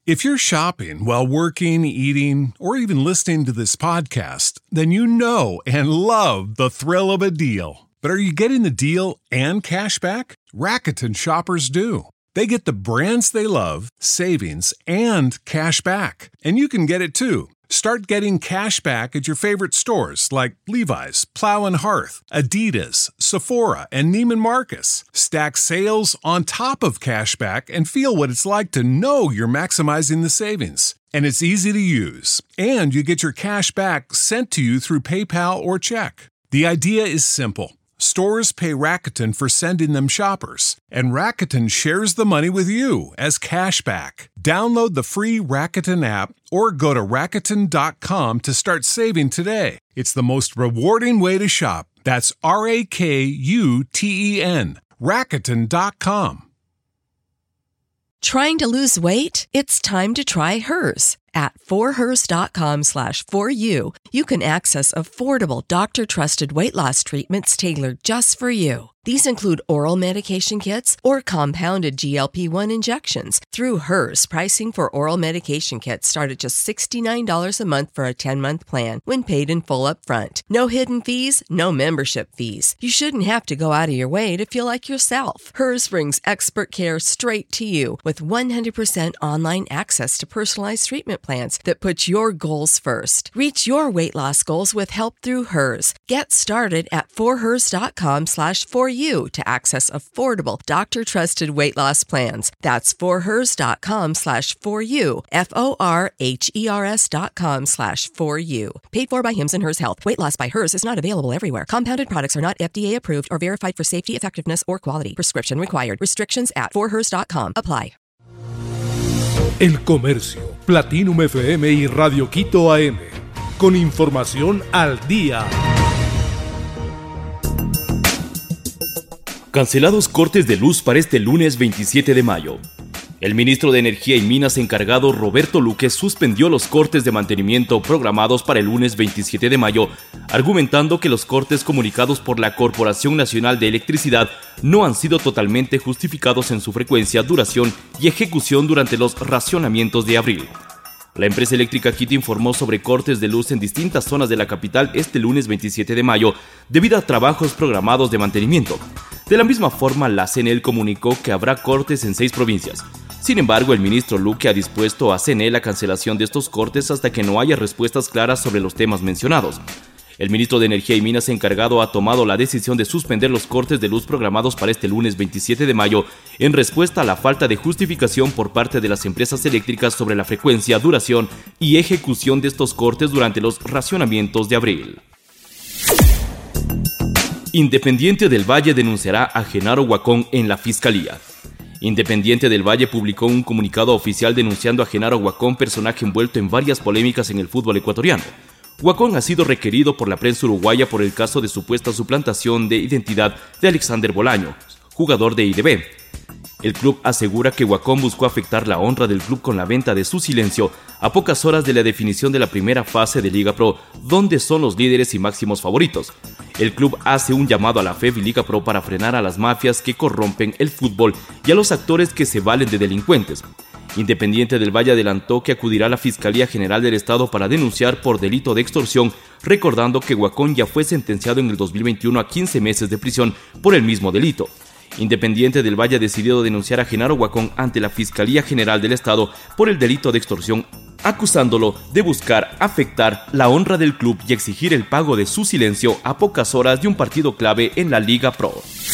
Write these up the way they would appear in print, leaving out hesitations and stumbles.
If you're shopping while working, eating, or even listening to this podcast, then you know and love the thrill of a deal. But are you getting the deal and cash back? Rakuten shoppers do. They get the brands they love, savings, and cash back. And you can get it too. Start getting cash back at your favorite stores like Levi's, Plow & Hearth, Adidas, Sephora, and Neiman Marcus. Stack sales on top of cash back and feel what it's like to know you're maximizing the savings. And it's easy to use. And you get your cash back sent to you through PayPal or check. The idea is simple. Stores pay Rakuten for sending them shoppers, and Rakuten shares the money with you as cash back. Download the free Rakuten app or go to Rakuten.com to start saving today. It's the most rewarding way to shop. That's RAKUTEN. Rakuten.com. Trying to lose weight? It's time to try Hers. At forhers.com/4u, you can access affordable, doctor-trusted weight loss treatments tailored just for you. These include oral medication kits or compounded GLP-1 injections. Through Hers, pricing for oral medication kits start at just $69 a month for a 10-month plan when paid in full upfront. No hidden fees, no membership fees. You shouldn't have to go out of your way to feel like yourself. Hers brings expert care straight to you with 100% online access to personalized treatment plans that put your goals first. Reach your weight loss goals with help through Hers. Get started at forhers.com/4u to access affordable, doctor-trusted weight loss plans. That's forhers.com/4u, forhers.com/4u. Paid for by Hims & Hers Health. Weight loss by Hers is not available everywhere. Compounded products are not FDA approved or verified for safety, effectiveness, or quality. Prescription required. Restrictions at forhers.com apply. El Comercio, Platinum FM y Radio Quito AM. Con información al día. Cancelados cortes de luz para este lunes 27 de mayo. El ministro de Energía y Minas encargado Roberto Luque suspendió los cortes de mantenimiento programados para el lunes 27 de mayo, argumentando que los cortes comunicados por la Corporación Nacional de Electricidad no han sido totalmente justificados en su frecuencia, duración y ejecución durante los racionamientos de abril. La empresa eléctrica Quito informó sobre cortes de luz en distintas zonas de la capital este lunes 27 de mayo debido a trabajos programados de mantenimiento. De la misma forma, la CNEL comunicó que habrá cortes en 6 provincias. Sin embargo, el ministro Luque ha dispuesto a CNEL la cancelación de estos cortes hasta que no haya respuestas claras sobre los temas mencionados. El ministro de Energía y Minas encargado ha tomado la decisión de suspender los cortes de luz programados para este lunes 27 de mayo en respuesta a la falta de justificación por parte de las empresas eléctricas sobre la frecuencia, duración y ejecución de estos cortes durante los racionamientos de abril. Independiente del Valle denunciará a Genaro Huacón en la Fiscalía. Independiente del Valle publicó un comunicado oficial denunciando a Genaro Huacón, personaje envuelto en varias polémicas en el fútbol ecuatoriano. Huacón ha sido requerido por la prensa uruguaya por el caso de supuesta suplantación de identidad de Alexander Bolaño, jugador de IDB. El club asegura que Huacón buscó afectar la honra del club con la venta de su silencio a pocas horas de la definición de la primera fase de Liga Pro, donde son los líderes y máximos favoritos. El club hace un llamado a la FEB y Liga Pro para frenar a las mafias que corrompen el fútbol y a los actores que se valen de delincuentes. Independiente del Valle adelantó que acudirá a la Fiscalía General del Estado para denunciar por delito de extorsión, recordando que Huacón ya fue sentenciado en el 2021 a 15 meses de prisión por el mismo delito. Independiente del Valle ha decidido denunciar a Genaro Huacón ante la Fiscalía General del Estado por el delito de extorsión, acusándolo de buscar afectar la honra del club y exigir el pago de su silencio a pocas horas de un partido clave en la Liga Pro.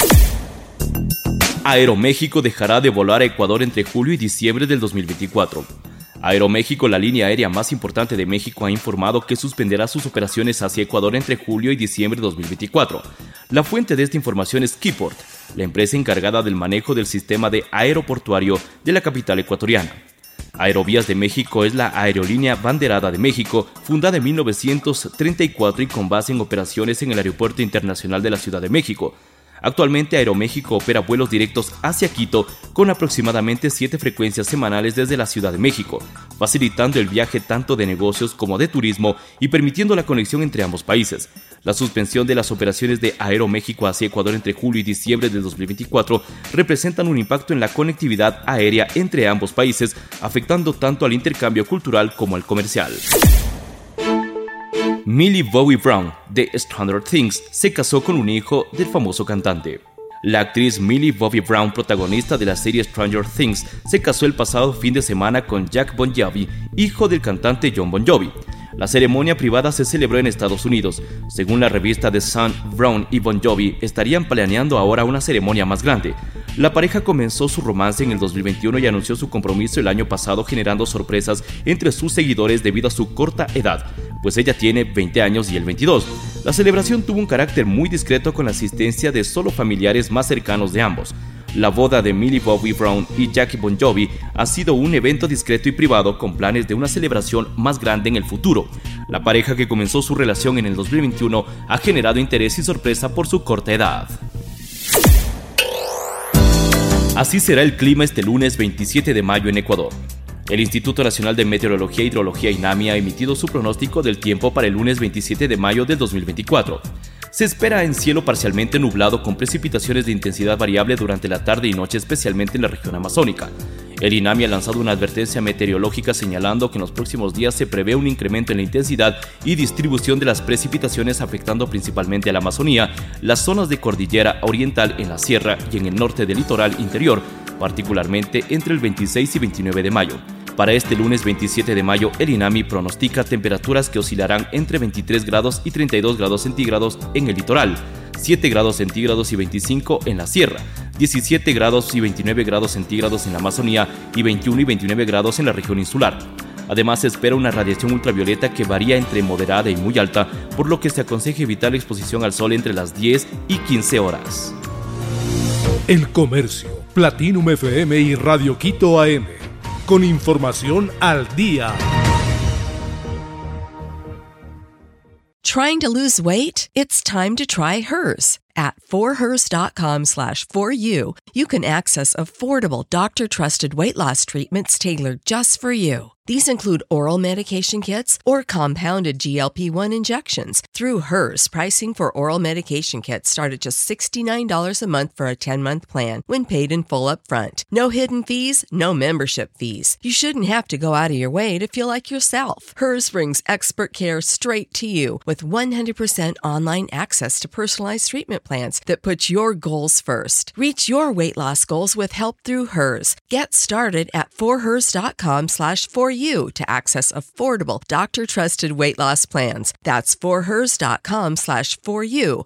Aeroméxico dejará de volar a Ecuador entre julio y diciembre del 2024. Aeroméxico, la línea aérea más importante de México, ha informado que suspenderá sus operaciones hacia Ecuador entre julio y diciembre de 2024. La fuente de esta información es Keyport, la empresa encargada del manejo del sistema de aeroportuario de la capital ecuatoriana. Aerovías de México es la aerolínea banderada de México, fundada en 1934 y con base en operaciones en el Aeropuerto Internacional de la Ciudad de México. Actualmente Aeroméxico opera vuelos directos hacia Quito con aproximadamente 7 frecuencias semanales desde la Ciudad de México, facilitando el viaje tanto de negocios como de turismo y permitiendo la conexión entre ambos países. La suspensión de las operaciones de Aeroméxico hacia Ecuador entre julio y diciembre de 2024 representan un impacto en la conectividad aérea entre ambos países, afectando tanto al intercambio cultural como al comercial. Millie Bobby Brown, de Stranger Things, se casó con un hijo del famoso cantante. La actriz Millie Bobby Brown, protagonista de la serie Stranger Things, se casó el pasado fin de semana con Jack Bon Jovi, hijo del cantante Jon Bon Jovi. La ceremonia privada se celebró en Estados Unidos. Según la revista The Sun, Brown y Bon Jovi estarían planeando ahora una ceremonia más grande. La pareja comenzó su romance en el 2021 y anunció su compromiso el año pasado, generando sorpresas entre sus seguidores debido a su corta edad, pues ella tiene 20 años y él 22. La celebración tuvo un carácter muy discreto con la asistencia de solo familiares más cercanos de ambos. La boda de Millie Bobby Brown y Jackie Bon Jovi ha sido un evento discreto y privado con planes de una celebración más grande en el futuro. La pareja, que comenzó su relación en el 2021, ha generado interés y sorpresa por su corta edad. Así será el clima este lunes 27 de mayo en Ecuador. El Instituto Nacional de Meteorología e Hidrología INAMI ha emitido su pronóstico del tiempo para el lunes 27 de mayo del 2024. Se espera en cielo parcialmente nublado con precipitaciones de intensidad variable durante la tarde y noche, especialmente en la región amazónica. El INAMI ha lanzado una advertencia meteorológica señalando que en los próximos días se prevé un incremento en la intensidad y distribución de las precipitaciones, afectando principalmente a la Amazonía, las zonas de cordillera oriental en la sierra y en el norte del litoral interior, particularmente entre el 26 y 29 de mayo. Para este lunes 27 de mayo, el INAMI pronostica temperaturas que oscilarán entre 23 grados y 32 grados centígrados en el litoral, 7 grados centígrados y 25 en la sierra, 17 grados y 29 grados centígrados en la Amazonía y 21 y 29 grados en la región insular. Además, se espera una radiación ultravioleta que varía entre moderada y muy alta, por lo que se aconseja evitar la exposición al sol entre las 10 y 15 horas. El Comercio, Platinum FM y Radio Quito AM. Con información al día. Trying to lose weight? It's time to try Hers. At forhers.com/4u, you can access affordable, doctor-trusted weight loss treatments tailored just for you. These include oral medication kits or compounded GLP-1 injections. Through Hers, pricing for oral medication kits start at just $69 a month for a 10-month plan when paid in full upfront. No hidden fees, no membership fees. You shouldn't have to go out of your way to feel like yourself. Hers brings expert care straight to you with 100% online access to personalized treatment plans that put your goals first. Reach your weight loss goals with help through Hers. Get started at forhers.com/4u to access affordable, doctor-trusted weight loss plans. That's forhers.com/4u,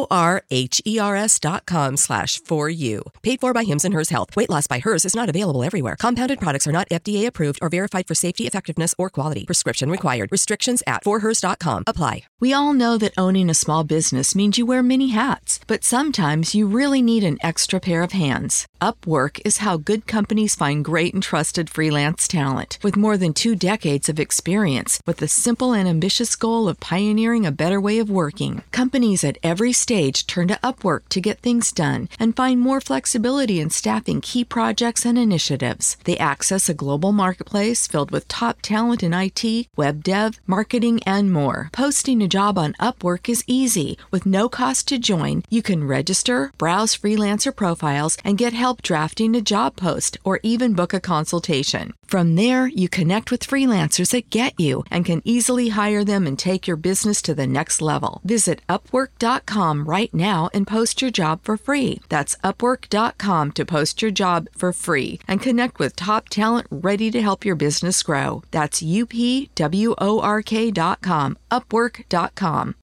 forhers.com/4u. Paid for by Hims and Hers Health. Weight loss by Hers is not available everywhere. Compounded products are not FDA approved or verified for safety, effectiveness, or quality. Prescription required. Restrictions at forhers.com apply. We all know that owning a small business means you wear many hats, but sometimes you really need an extra pair of hands. Upwork is how good companies find great and trusted freelance talent. With more than 2 decades of experience, with the simple and ambitious goal of pioneering a better way of working, companies at every stage turn to Upwork to get things done and find more flexibility in staffing key projects and initiatives. They access a global marketplace filled with top talent in IT, web dev, marketing, and more. Posting a job on Upwork is easy. With no cost to join, you can register, browse freelancer profiles, and get help drafting a job post or even book a consultation. From there, you connect with freelancers that get you and can easily hire them and take your business to the next level. Visit Upwork.com right now and post your job for free. That's Upwork.com to post your job for free and connect with top talent ready to help your business grow. That's UPWORK.com, Upwork.com.